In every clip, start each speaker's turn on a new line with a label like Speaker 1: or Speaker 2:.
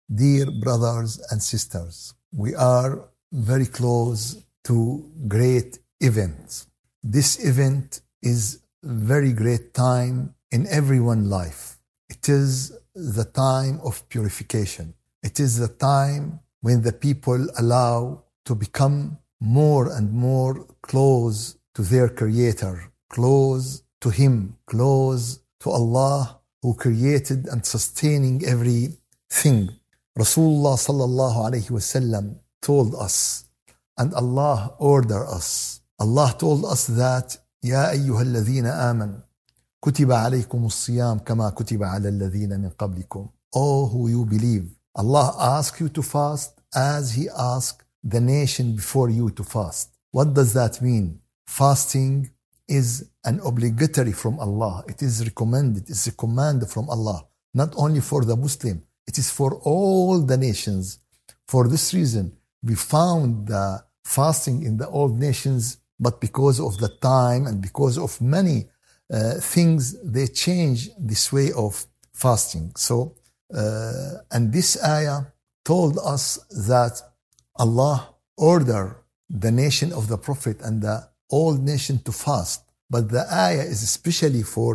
Speaker 1: Dear brothers and sisters, we are very close to great events. This event is very great time in everyone's life. It is the time of purification. It is the time when the people allow to become more and more close to their Creator, close to Him, close to Allah who created and sustaining everything. Rasulullah sallallahu alayhi wasallam told us, and Allah ordered us. Allah told us that, يا أيها الذين آمنوا كتب عليكم الصيام كما كتب على الذين من قبلكم. Oh, who you believe, Allah asks you to fast as He asked the nation before you to fast. What does that mean? Fasting is an obligatory from Allah. It is recommended. It's a command from Allah, not only for the Muslim. It is for all the nations. For this reason, we found the fasting in the old nations, but because of the time and because of many things, they change this way of fasting. So, and this ayah told us that Allah ordered the nation of the Prophet and the old nation to fast. But the ayah is especially for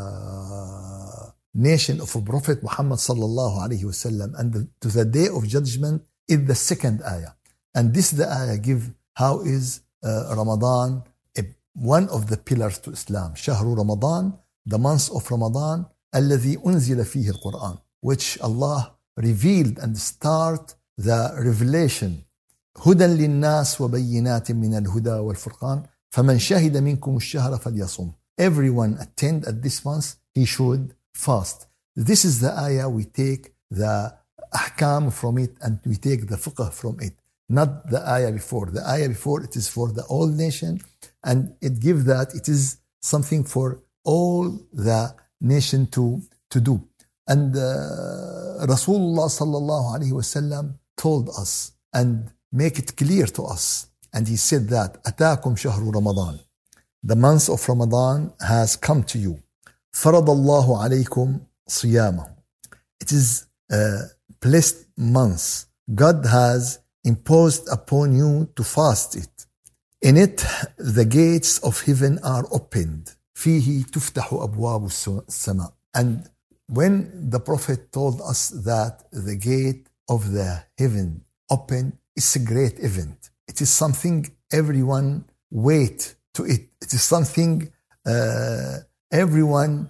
Speaker 1: the nation of Prophet Muhammad sallallahu alaihi wasallam, and to the day of judgment is the second ayah. And this the ayah give how is Ramadan one of the pillars to Islam. شهر Ramadan, the month of Ramadan, الذي أنزل فيه القرآن, which Allah revealed and start the revelation. هدى للناس وبينات من الهدى والفرقان فمن شهد منكم الشهر فليصم. Everyone attend at this month, he should fast. This is the ayah we take the ahkam from it and we take the fiqh from it, not the ayah before. The ayah before, it is for the whole nation, and it gives that it is something for all the nation to do. And Rasulullah sallallahu alaihi wasallam told us and make it clear to us, and he said that أتاكم شهر رمضان, the month of Ramadan has come to you. فرض الله عليكم صيامه. It is a blessed month. God has imposed upon you to fast it. In it, the gates of heaven are opened. فيه تفتح أبواب السماء. And when the Prophet told us that the gate of the heaven open, it's a great event. It is something everyone wait to it. It is something everyone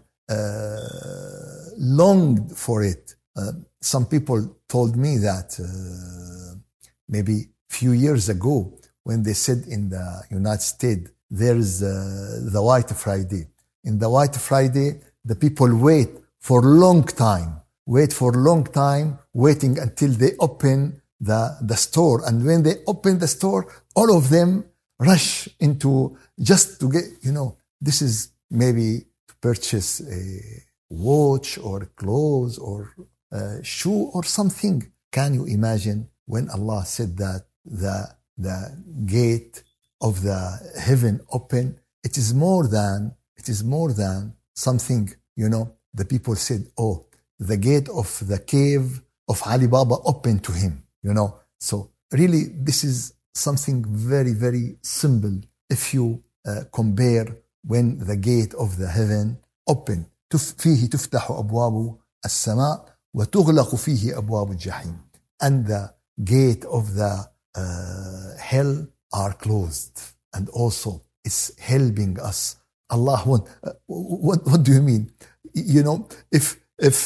Speaker 1: longed for it. Some people told me that maybe few years ago when they said in the United States there is the White Friday. In the White Friday, the people wait for long time, waiting until they open the store. And when they open the store, all of them rush into just to get, this is maybe to purchase a watch or clothes or a shoe or something. Can you imagine when Allah said that the gate of the heaven open? It is more than something, the people said, oh, the gate of the cave of Ali Baba opened to him, So really, this is something very, very simple if you compare when the gate of the heaven open. فيه تفتح أبواب السماء وتغلق فيه أبواب الجحيم. And the gate of the hell are closed. And also, it's helping us. Allah want. What do you mean? If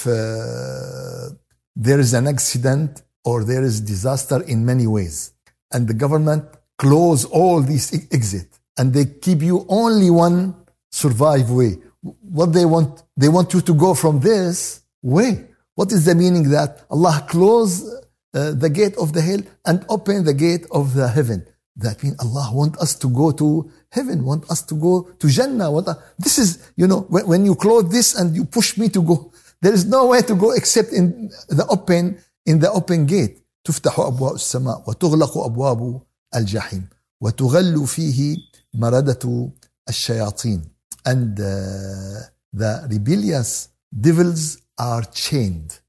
Speaker 1: there is an accident or there is disaster in many ways, and the government close all these exits, and they keep you only one survive way. What they want you to go from this way. What is the meaning that Allah close the gate of the hell and open the gate of the heaven? That means Allah want us to go to heaven, want us to go to Jannah. This is, when you close this and you push me to go, there is no way to go except in the open gate. تفتح أبواب السماء وتغلق أبواب الجحيم وتغل فيه مردة الشياطين. And the rebellious devils are chained.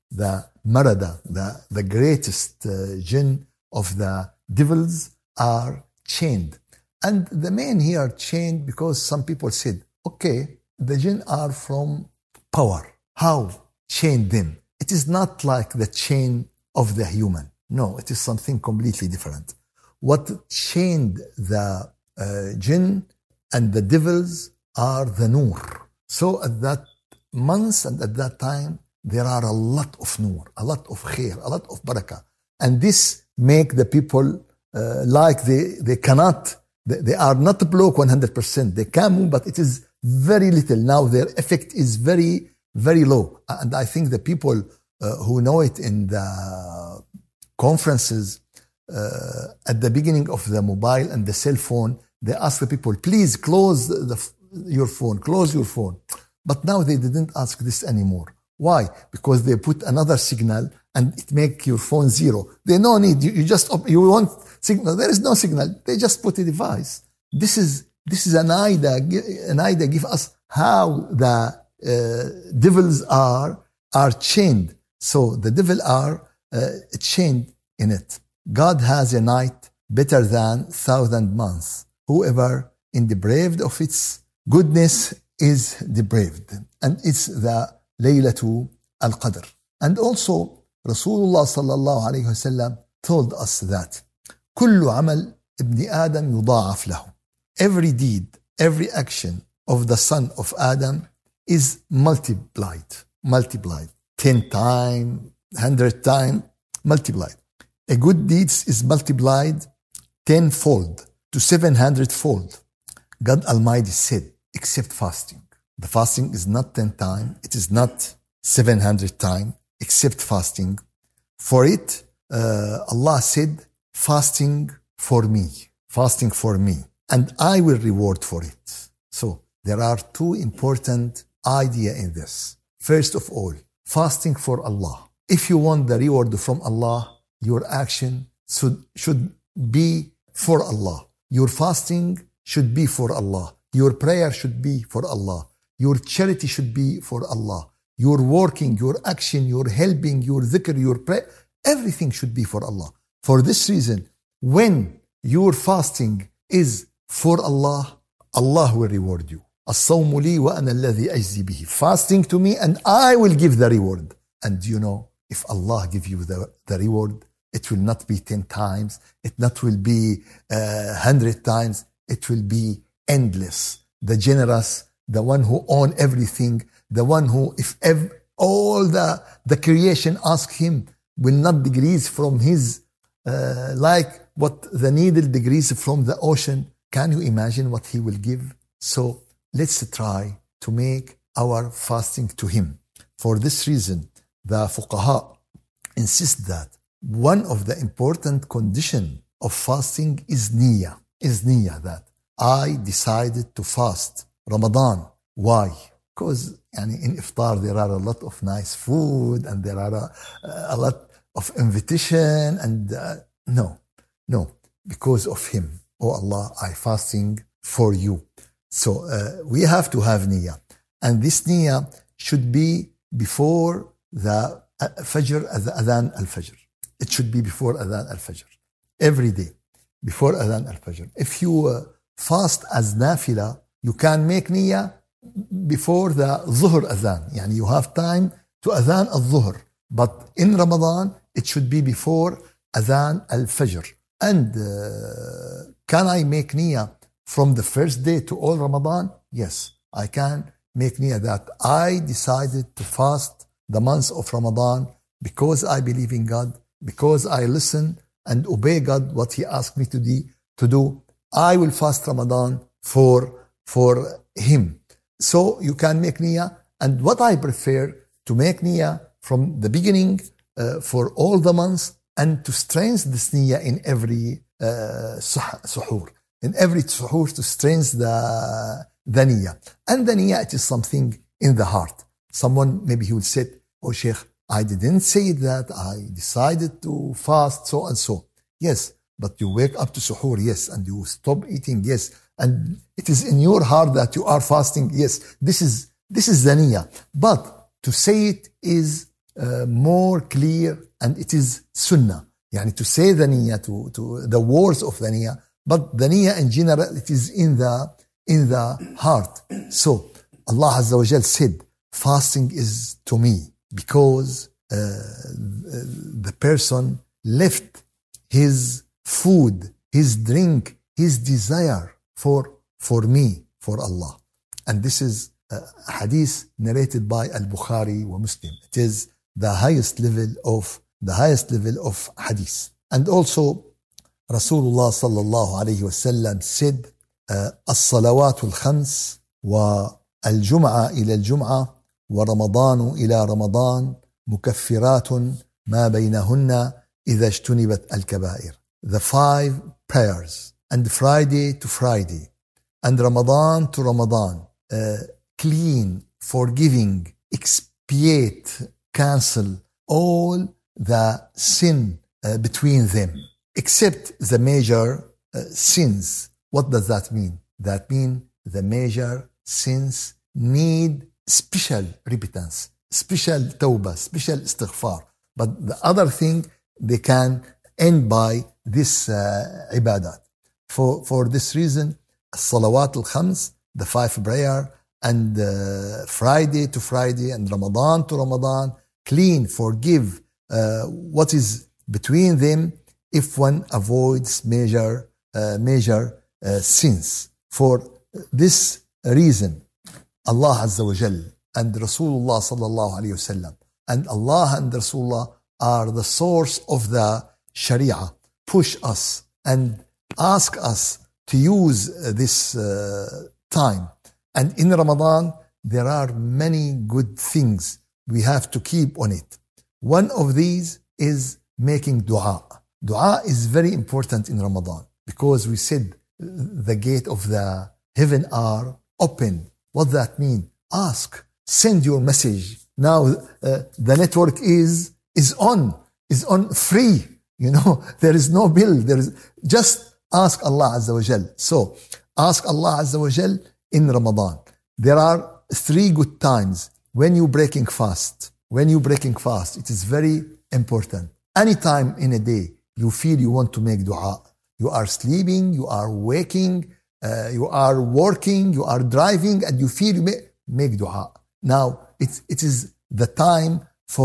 Speaker 1: the marada, the greatest jinn of the devils are chained. And the men here are chained because some people said, okay, the jinn are from power. How chain them? It is not like the chain of the human. No, it is something completely different. What chained the jinn and the devils are the nur. So at that month and at that time, there are a lot of nur, a lot of khair, a lot of barakah. And this make the people like they cannot, they are not block 100%. They can move, but it is very little. Now their effect is very, very low. And I think the people who know it in the conferences at the beginning of the mobile and the cell phone, they ask the people, please close your phone, close your phone. But now they didn't ask this anymore. Why? Because they put another signal and it make your phone zero. They no need, you want signal. There is no signal. They just put a device. This is an idea give us how the devils are chained. So the devil are chained in it. God has a night better than 1,000 months. Whoever in depraved of its goodness is depraved. And it's the Laylatul Qadr. And also Rasulullah sallallahu alayhi wasallam told us that كل عمل ابن آدم يضاعف له. Every deed, every action of the son of Adam is multiplied. 10 times, 100 times, multiplied. A good deed is multiplied 10-fold to 700-fold. God Almighty said, except fasting. The fasting is not 10 times, it is not 700 times, except fasting. For it, Allah said, fasting for me, and I will reward for it. So there are two important ideas in this. First of all, fasting for Allah. If you want the reward from Allah, your action should be for Allah. Your fasting should be for Allah. Your prayer should be for Allah. Your charity should be for Allah. Your working, your action, your helping, your dhikr, your prayer, everything should be for Allah. For this reason, when your fasting is for Allah, Allah will reward you. الصوم لي وأنا الذي أجزي به. Fasting to me and I will give the reward. And you know, if Allah give you the reward, it will not be 10 times, it not will be 100 times, it will be endless. The generous, the one who own everything, the one who, if all the creation ask him, will not decrease from his, like what the needle decreases from the ocean. Can you imagine what he will give? So let's try to make our fasting to him. For this reason, the fuqaha insist that one of the important conditions of fasting is niyyah. That I decided to fast Ramadan. Why? Because in iftar there are a lot of nice food and there are a lot of invitation and no, because of him. Oh Allah, I fasting for you. So we have to have niyyah. And this niyyah should be before the Fajr, Adhan al-Fajr. It should be before Adhan al-Fajr. Every day, before Adhan al-Fajr. If you fast as nafila, you can make niyyah before the Zuhr Adhan. Yani you have time to Adhan al-Zuhr. But in Ramadan, it should be before Adhan al-Fajr. And can I make niyyah from the first day to all Ramadan? Yes, I can make niyyah that I decided to fast the month of Ramadan because I believe in God, because I listen and obey God what He asked me to do. I will fast Ramadan for Him. So you can make niyyah. And what I prefer to make niyyah from the beginning for all the months and to strengthen this niyyah in every suhoor. In every suhoor to strengthen the niyyah. And the niyyah, it is something in the heart. Someone, maybe he will say, oh Sheikh, I didn't say that. I decided to fast so and so. Yes, but you wake up to suhoor, yes, and you stop eating, yes. And it is in your heart that you are fasting, yes. This is the niyyah. But to say it is more clear, and it is sunnah. Yani to say the niyyah, to the words of the niyyah, but the niyyah in general, it is in the heart. So Allah Azza wa Jal said, fasting is to me because the person left his food, his drink, his desire for me, for Allah. And this is a hadith narrated by Al-Bukhari wa Muslim. It is the highest level of hadith. And also Rasulullah sallallahu alayhi wa sallam said, الصلوات الخمس والجمعة إلى الجمعة ورمضان إلى رمضان مكفرات ما بينهن إذا اجتنبت الكبائر. The 5 prayers, and Friday to Friday, and Ramadan to Ramadan, clean, forgiving, expiate, cancel all the sin between them, except the major sins. What does that mean? That means the major sins need special repentance, special tawbah, special istighfar. But the other thing, they can end by this ibadat. For this reason, Salawat al-Khams, the 5 prayer, and Friday to Friday, and Ramadan to Ramadan, clean, forgive what is between them if one avoids major sins. For this reason, Allah Azza wa Jal and Rasulullah sallallahu alayhi wasallam, and Allah and Rasulullah are the source of the Sharia, push us and ask us to use this time. And in Ramadan, there are many good things we have to keep on it. One of these is making dua. Dua is very important in Ramadan because we said the gate of the heaven are open. What that mean? Ask, send your message. Now the network is on free. You know, there is no bill. There is just ask Allah Azza wa Jal. So ask Allah Azza wa Jal in Ramadan. There are 3 good times when you breaking fast. When you breaking fast, it is very important. Any time in a day you feel you want to make dua. You are sleeping, you are waking, you are working, you are driving, and you feel you make dua. Now it is the time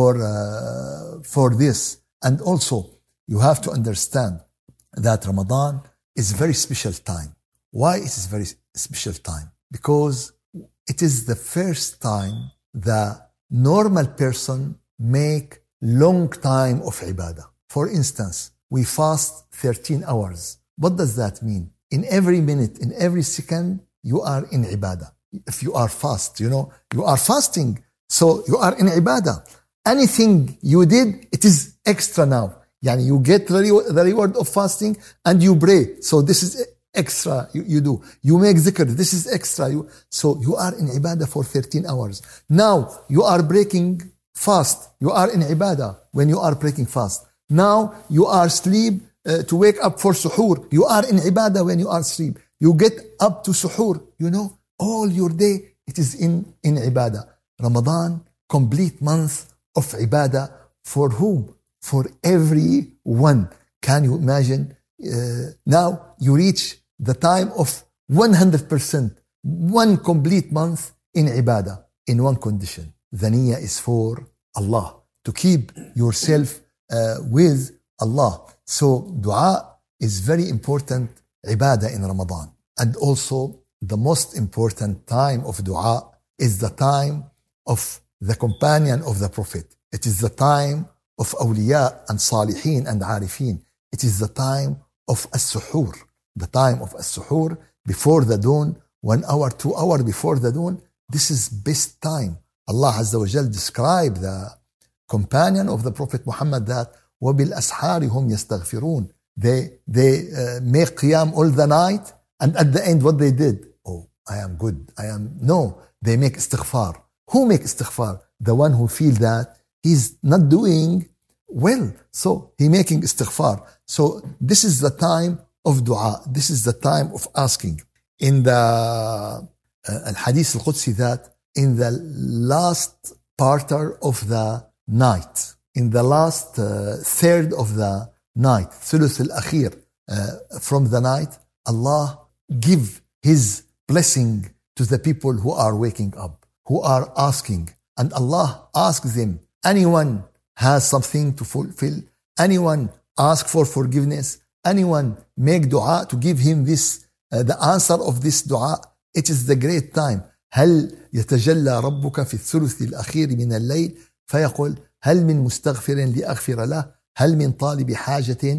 Speaker 1: for this. And also you have to understand that Ramadan is a very special time. Why it is very special time? Because it is the first time the normal person make long time of ibadah. For instance, we fast 13 hours. What does that mean? In every minute, in every second, you are in ibadah. If you are fast, you are fasting. So you are in ibadah. Anything you did, it is extra now. Yani you get the reward of fasting and you pray. So this is extra you do. You make zikr. This is extra. So you are in ibadah for 13 hours. Now you are breaking fast. You are in ibadah when you are breaking fast. Now you are asleep to wake up for suhoor. You are in ibadah when you are asleep. You get up to suhoor. All your day it is in ibadah. Ramadan, complete month of ibadah. For whom? For everyone. Can you imagine? Now you reach the time of 100%, one complete month in ibadah, in one condition. The niyyah is for Allah, to keep yourself with Allah. So dua is very important ibadah in Ramadan. And also the most important time of dua is the time of the companion of the Prophet. It is the time of awliya and salihin and arifin. It is the time of as-suhoor. The time of as-suhoor before the dawn, 1 hour, 2 hours before the dawn. This is best time. Allah Azza wa Jal described the companion of the Prophet Muhammad that وَبِالْأَسْحَارِ هُمْ يَسْتَغْفِرُونَ. They make qiyam all the night, and at the end what they did? Oh, I am good. No, they make istighfar. Who make istighfar? The one who feel that he's not doing well. So he making istighfar. So this is the time of dua. This is the time of asking. In the Hadith al-Qudsi that in the last part of the night, in the last third of the night, ثلث الأخير from the night, Allah give His blessing to the people who are waking up, who are asking. And Allah asks them, anyone has something to fulfill, anyone ask for forgiveness, anyone make dua to give him this, the answer of this dua, it is the great time. هل يتجلى ربك في الثلث الأخير من الليل فيقول هل من مستغفر لأغفر له هل من طالب حاجة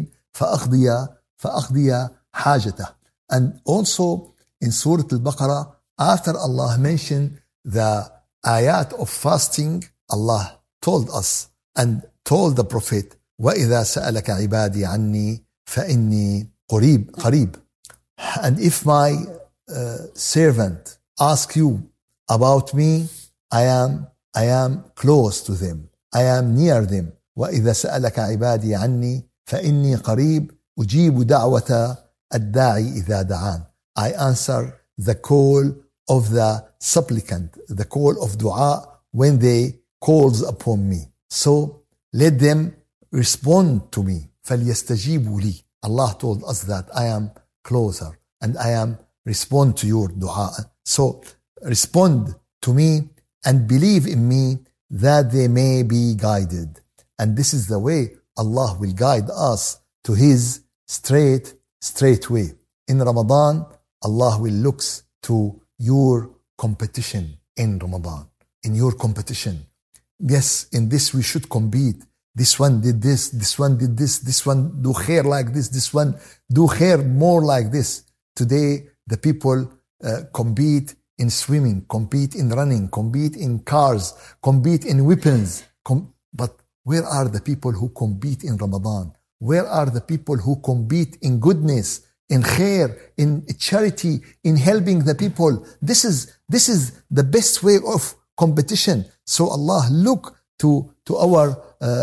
Speaker 1: فأقضي حاجته. And also in Surah Al-Baqarah, after Allah mentioned the ayat of fasting, Allah told us and told the Prophet, وَإِذَا سَأَلَكَ عِبَادِي عَنِّي فَإِنِّي قَرِيب. And if my servant ask you about me, I am close to them, I am near them. وَإِذَا سَأَلَكَ عِبَادِي عَنِّي فَإِنِّي قَرِيب أُجِيبُ دَعْوَةَ الدَّاعِي إِذَا دَعَانِ. I answer the call of the supplicant, the call of dua when they calls upon me. So let them respond to me. فَلْيَسْتَجِيبُوا لِي. Allah told us that I am closer and I am respond to your dua. So respond to me and believe in me that they may be guided. And this is the way Allah will guide us to His straight way. In Ramadan, Allah will look to your competition in Ramadan, in your competition. Yes, in this we should compete. This one did this one did this one do khair like this one do khair more like this. Today, the people compete in swimming, compete in running, compete in cars, compete in weapons. But where are the people who compete in Ramadan? Where are the people who compete in goodness, in khair, in charity, in helping the people? This is the best way of competition. So Allah look to our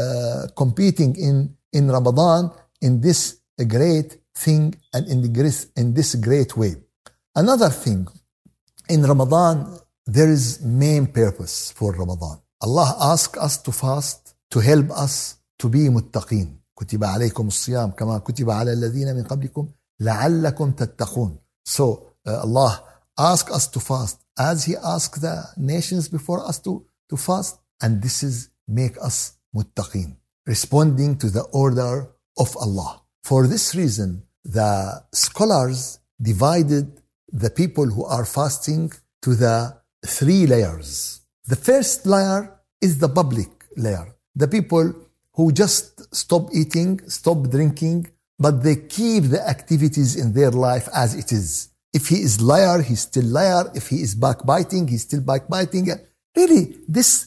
Speaker 1: competing in Ramadan in this great thing and in this great way. Another thing, in Ramadan there is main purpose for Ramadan. Allah asks us to fast to help us to be muttaqin. كتب عليكم الصيام كما كتب على الذين من قبلكم لعلكم تتقون. So Allah asks us to fast as He asked the nations before us to fast, and this is make us muttaqin, responding to the order of Allah. For this reason, the scholars divided the people who are fasting to the 3 layers. The first layer is the public layer, the people who just stop eating, stop drinking, but they keep the activities in their life as it is. If he is liar, he's still liar. If he is backbiting, he's still backbiting. Really, this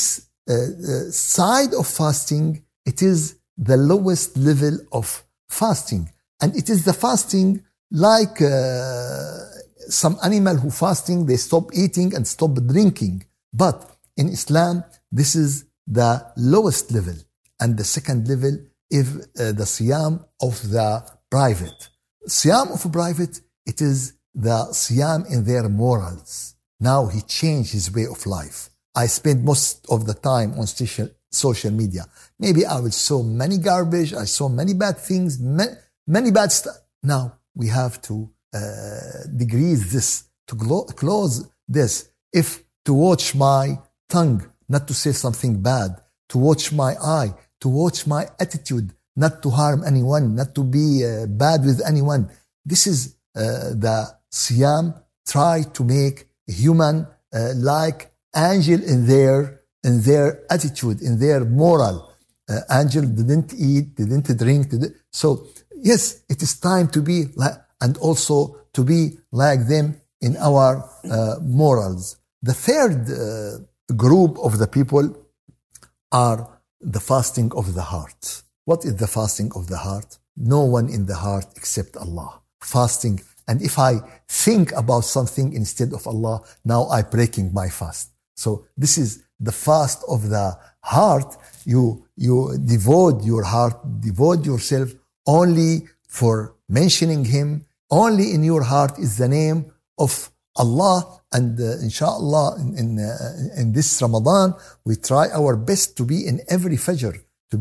Speaker 1: side of fasting, it is the lowest level of fasting. And it is the fasting like some animal who fasting, they stop eating and stop drinking. But in Islam, this is the lowest level. And the second level is the siyam of the private. Siyam of private, it is the siyam in their morals. Now he changed his way of life. I spend most of the time on social media. Maybe I will saw many garbage, I saw many bad things, many bad stuff. Now we have to decrease this, to close this. If to watch my tongue, not to say something bad, to watch my eye, to watch my attitude, not to harm anyone, not to be bad with anyone. This is the siyam. Try to make human like angel in their attitude, in their moral. Angel didn't eat, didn't drink. So yes, it is time to be like, and also to be like them in our morals. The third group of the people are the fasting of the heart. What is the fasting of the heart? No one in the heart except Allah. Fasting. And if I think about something instead of Allah, now I'm breaking my fast. So this is the fast of the heart. You devote your heart, devote yourself only for mentioning Him. Only in your heart is the name of Allah, and inshallah in this Ramadan, we try our best to be in every Fajr,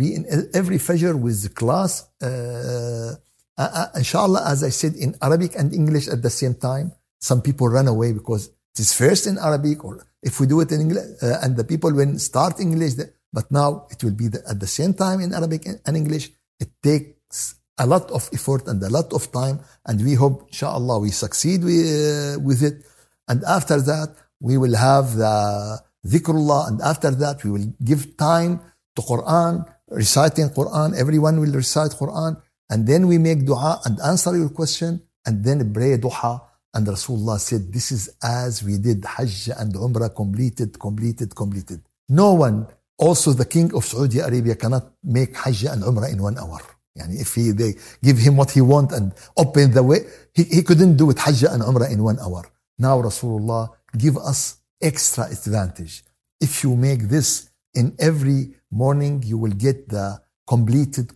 Speaker 1: with the class. Inshallah, as I said, in Arabic and English at the same time. Some people run away because it is first in Arabic, or if we do it in English, and the people will start English, but now it will be at the same time in Arabic and English. It takes a lot of effort and a lot of time, and we hope, inshallah, we succeed with it. And after that, we will have the dhikrullah, and after that, we will give time to Quran, reciting Quran. Everyone will recite Quran, and then we make dua and answer your question, and then pray duha. And Rasulullah said, this is as we did Hajj and Umrah, completed. No one, also the king of Saudi Arabia, cannot make Hajj and Umrah in 1 hour. Yani if they give him what he wants and open the way, he couldn't do it Hajj and Umrah in 1 hour. Now Rasulullah give us extra advantage. If you make this in every morning, you will get the completed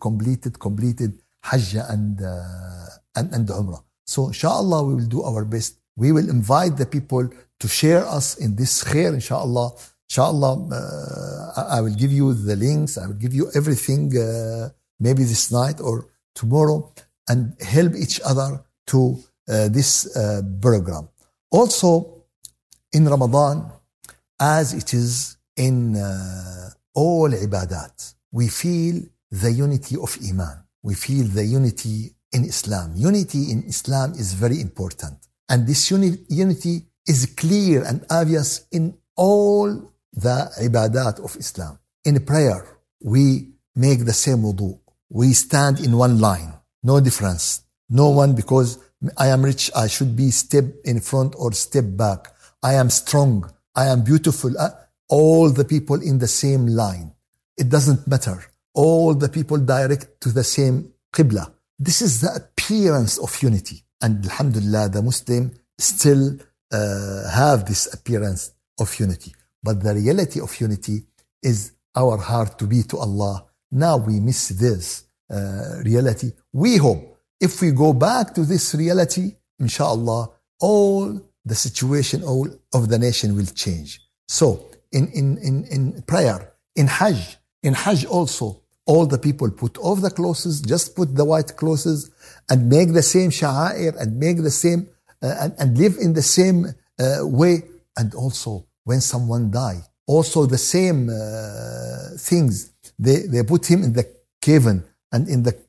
Speaker 1: Hajj and Umrah. So inshallah, we will do our best. We will invite the people to share us in this khair, inshallah. Inshallah, I will give you the links. I will give you everything, maybe this night or tomorrow, and help each other to this program. Also, in Ramadan, as it is in all ibadat, we feel the unity of Iman. We feel the unity in Islam. Unity in Islam is very important. And this unity is clear and obvious in all the ibadat of Islam. In prayer, we make the same wudu. We stand in one line. No difference. No one because I am rich, I should be step in front or step back. I am strong. I am beautiful. All the people in the same line. It doesn't matter. All the people direct to the same qibla. This is the appearance of unity. And alhamdulillah, the Muslim still have this appearance of unity. But the reality of unity is our heart to be to Allah. Now we miss this reality. We hope if we go back to this reality, inshallah, all the situation of the nation will change. So in prayer, in Hajj also, all the people put off the clothes, just put the white clothes and make the same sha'air and make the same and live in the same way. And also when someone die, also the same things. They put him in the coven, and in the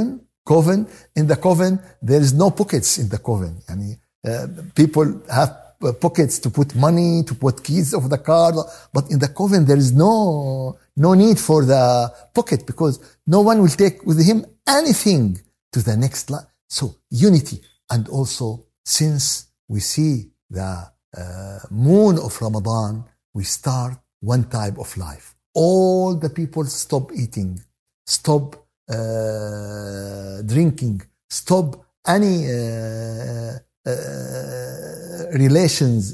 Speaker 1: coven, there is no pockets in the coven. People have pockets to put money, to put keys of the car, but in the coven there is no need for the pocket because no one will take with him anything to the next life. So unity. And also, since we see the moon of Ramadan, we start one type of life. All the people stop eating, stop drinking, stop any relations,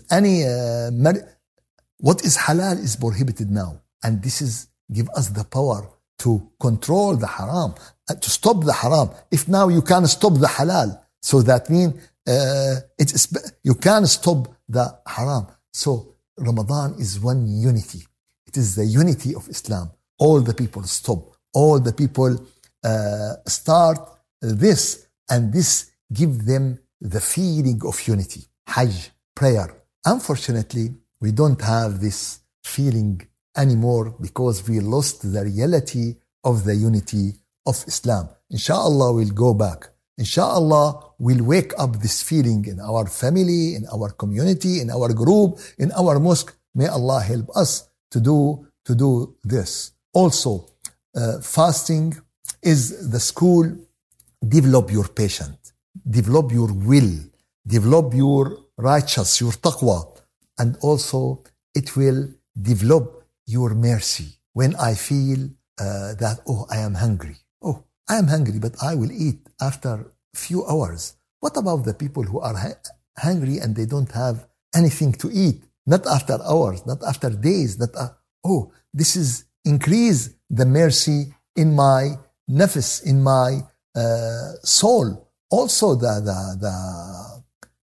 Speaker 1: what is halal is prohibited now. And this is give us the power to control the haram, to stop the haram. If now you can stop the halal, so that means you can stop the haram. So Ramadan is one unity. It is the unity of Islam. All the people stop. All the people start this, and this give them the feeling of unity. Hajj, prayer. Unfortunately, we don't have this feeling anymore because we lost the reality of the unity of Islam. Inshallah, we'll go back. Inshallah, we'll wake up this feeling in our family, in our community, in our group, in our mosque. May Allah help us to do this. Also, fasting is the school. Develop your patience, develop your will, develop your righteous, your taqwa, and also it will develop your mercy. When I feel that, I am hungry. I am hungry, but I will eat after a few hours. What about the people who are hungry and they don't have anything to eat? Not after hours, not after days. This is increase the mercy in my nafs, in my soul. Also the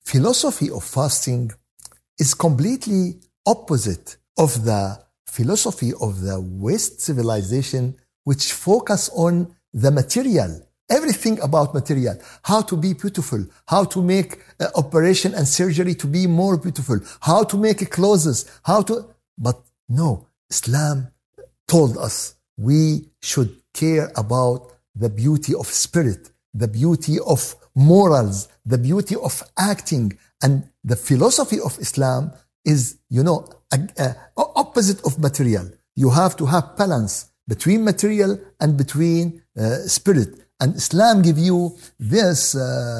Speaker 1: philosophy of fasting is completely opposite of the philosophy of the West civilization, which focus on the material. Everything about material, how to be beautiful, how to make operation and surgery to be more beautiful, how to make clothes, but no, Islam told us we should care about the beauty of spirit, the beauty of morals, the beauty of acting. And the philosophy of Islam is, opposite of material. You have to have balance between material and between spirit. And Islam give you this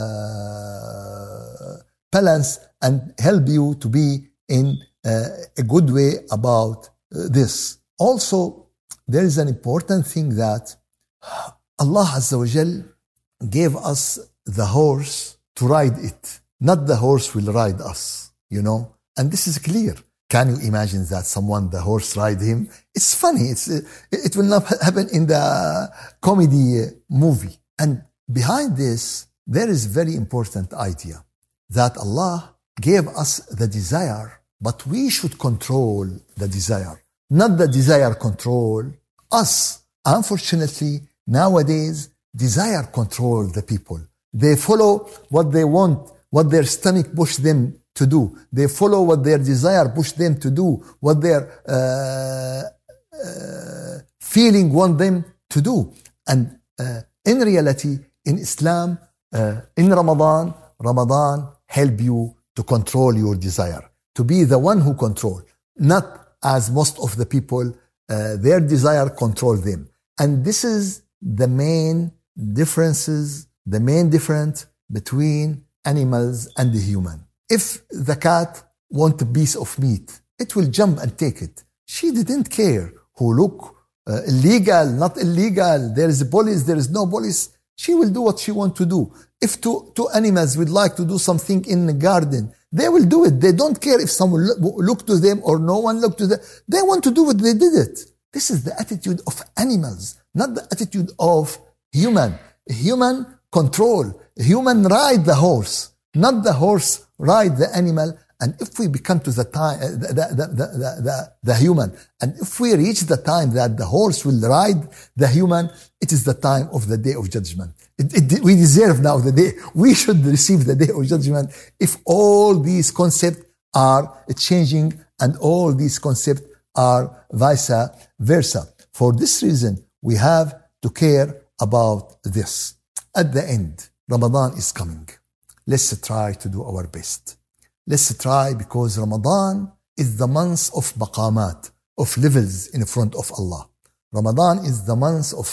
Speaker 1: balance and help you to be in a good way about this. Also, there is an important thing that Allah Azza wa Jal gave us the horse to ride it. Not the horse will ride us, And this is clear. Can you imagine that the horse ride him? It's funny. It will not happen in the comedy movie. And behind this, there is very important idea that Allah gave us the desire, but we should control the desire. Not the desire control us. Unfortunately, nowadays, desire control the people. They follow what they want, what their stomach push them to do. They follow what their desire push them to do, what their feeling want them to do. And in reality, in Islam, in Ramadan help you to control your desire, to be the one who control, not as most of the people, their desire control them. And this is the main difference between animals and the human. If the cat want a piece of meat, it will jump and take it. She didn't care who look illegal, not illegal, there is a police, there is no police. She will do what she want to do. If two animals would like to do something in the garden, they will do it. They don't care if someone look to them or no one look to them. They want to do it, they did it. This is the attitude of animals, not the attitude of human. Human control. Human ride the horse, not the horse ride the animal. And if we become to the time, the human, and if we reach the time that the horse will ride the human, it is the time of the day of judgment. We deserve now the day. We should receive the day of judgment if all these concepts are changing and all these concepts are vice versa. For this reason, we have to care about this. At the end, Ramadan is coming. Let's try to do our best. Let's try, because Ramadan is the month of maqamat, of levels in front of Allah. Ramadan is the month of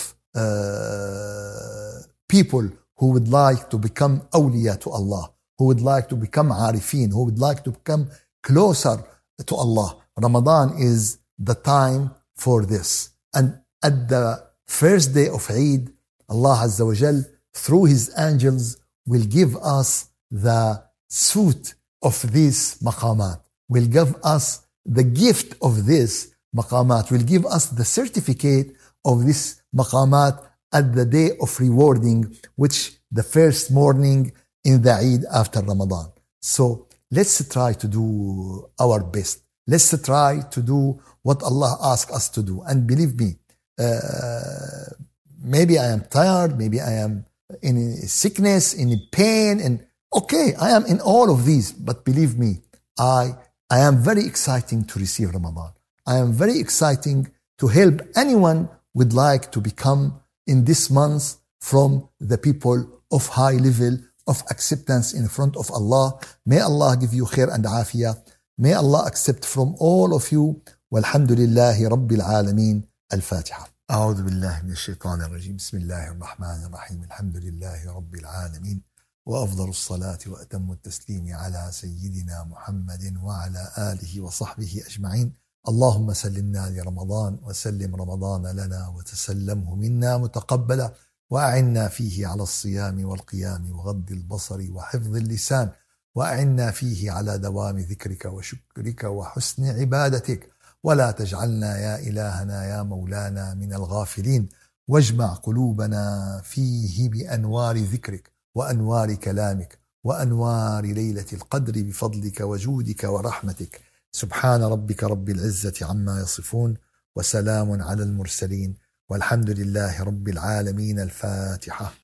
Speaker 1: people who would like to become awliya to Allah, who would like to become arifin, who would like to become closer to Allah. Ramadan is the time for this. And at the first day of Eid, Allah Azza wa Jal, through His angels, will give us the suit of these maqamat, will give us the gift of this maqamat, will give us the certificate of this maqamat at the day of rewarding, which the first morning in the Eid after Ramadan. So let's try to do our best. Let's try to do what Allah asks us to do. And believe me, maybe I am tired, maybe I am in sickness, in pain, and okay, I am in all of these, but believe me, I am very exciting to receive Ramadan. I am very exciting to help anyone would like to become in this month from the people of high level of acceptance in front of Allah. May Allah give you khair and afiyah. May Allah accept from all of you. Walhamdulillahi Rabbil Alameen. Al-Fatiha. أعوذ بالله من الشيطان الرجيم. بسم الله الرحمن الرحيم. الحمد لله رب العالمين. وأفضل الصلاة وأتم التسليم على سيدنا محمد وعلى آله وصحبه أجمعين. اللهم سلمنا لرمضان وسلم رمضان لنا وتسلمه منا متقبلا، وأعنا فيه على الصيام والقيام وغض البصر وحفظ اللسان، وأعنا فيه على دوام ذكرك وشكرك وحسن عبادتك، ولا تجعلنا يا إلهنا يا مولانا من الغافلين، واجمع قلوبنا فيه بأنوار ذكرك وأنوار كلامك وأنوار ليلة القدر بفضلك وجودك ورحمتك. سبحان ربك رب العزة عما يصفون، وسلام على المرسلين، والحمد لله رب العالمين. الفاتحة.